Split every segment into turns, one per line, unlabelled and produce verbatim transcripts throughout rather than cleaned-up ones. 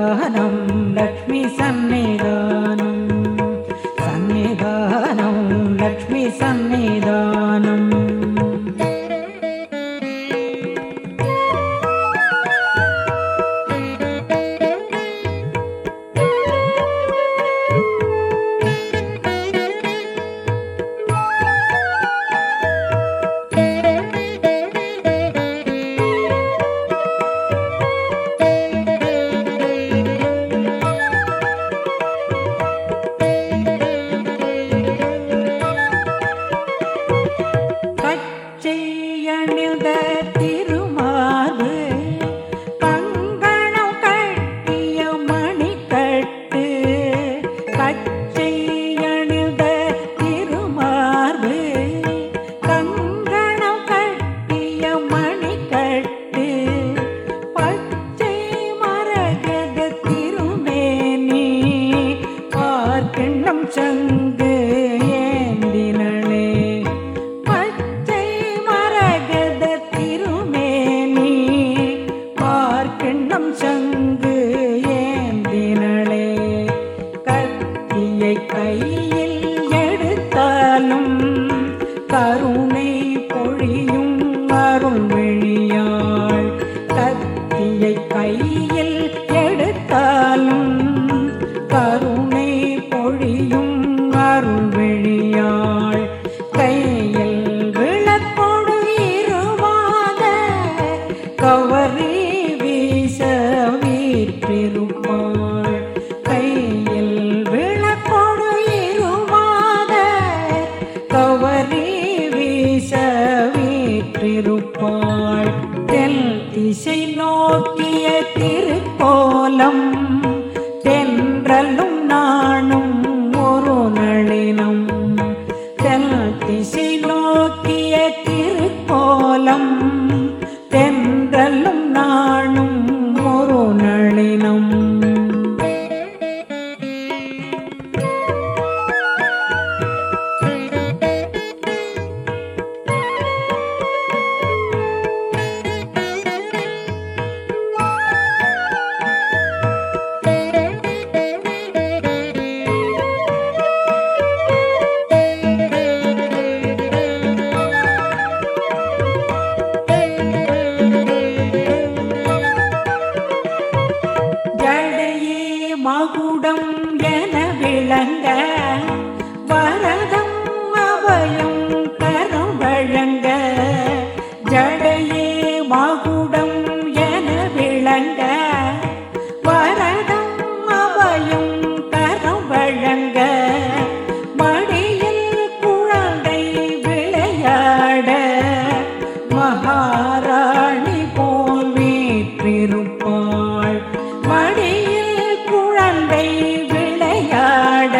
సన్నిధానం లక్ష్మీ సన్నిధానం సన్నిధానం లక్ష్మీ సన్నిధానం சங்கு ஏந்தினளே பச்சை மரகத திருமேனி பார்க்கிண்ணம் சங்கு ஏந்தினளே கத்தியை கையில் எடுத்தாலும் கருணை பொழியும் அருள் விழியாள் கத்தியை கையில் எடுத்தாலும் கருணை பொழியும் அருள் விழியாள் கையில் விளக்கொடு இருவாத கவரி வீச வீற்றிருப்பாள் கையில் விளக்கொடு இருவாத கவரி வீச வீற்றிருப்பாள் தென் திசை நோக்கிய திருக்கோலம் தென்றலும் நானும் ஒரு நளினம் தென் திசை நோக்கிய திருக்கோலம் தென்றலும் நானும் ஒரு நளினம் மகுடம் என விளங்க வரதம் அவையும் கரம் வழங்க ஜடையே மகுடம் என விளங்க வரதம் அவையும் கரம் வழங்க மடியில் குழந்தை விளையாட மகாராணி போல் வீற்றிருப்பாள் மடியில் குழந்தை விளையாட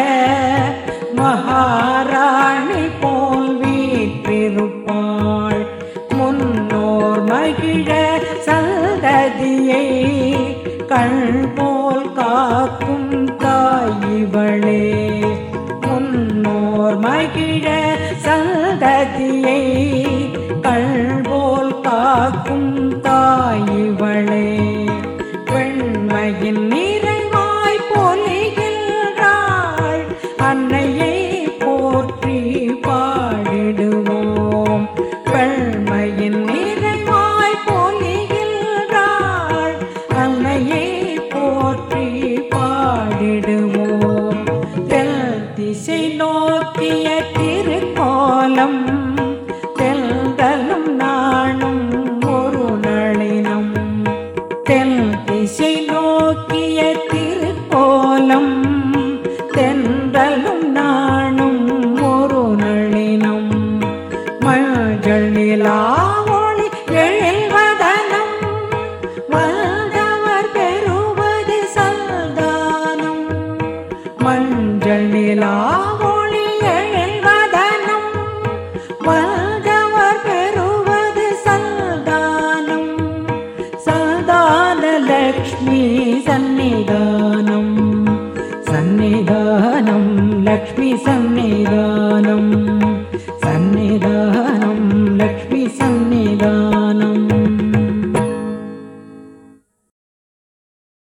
மகாராணி போல் வீற்றிருப்பாள் முன்னோர் மகிழ சந்ததியை கண் போல் காக்கும் தாயிவளே முன்னோர் மகிழ சந்ததியை கண் போல் காக்கும் தாயிவளே பெண்மையின் நிறைவாய் பொலிகின்றாள் அன்னையை போற்றி பாடிடுவோம் பெண்மையின் நிறைவாய் பொலிகின்றாள் அன்னையை போற்றி பாடிடுவோம் தென் திசை நோக்கிய திருக்கோலம் தென்றலும் நானும் ஒரு நளினம் தென் திசை நோக்கிய திருக்கோலம் தென்றலும் நானும் ஒரு நளினம் மஞ்சள் நிலா ஒளி எழுவதனம் வந்தவர் பெறுவது சல்தானம் மஞ்சள் நிலா ஒளி எழுவதனம் வந்தவர் பெறுவது சல்தானம் சல்தான லக்ஷ்மி சன்னிதானம் சன்னிதானம் லக்ஷ்மி சன்னிதானம் சன்னிதானம் லக்ஷ்மி சன்னிதானம்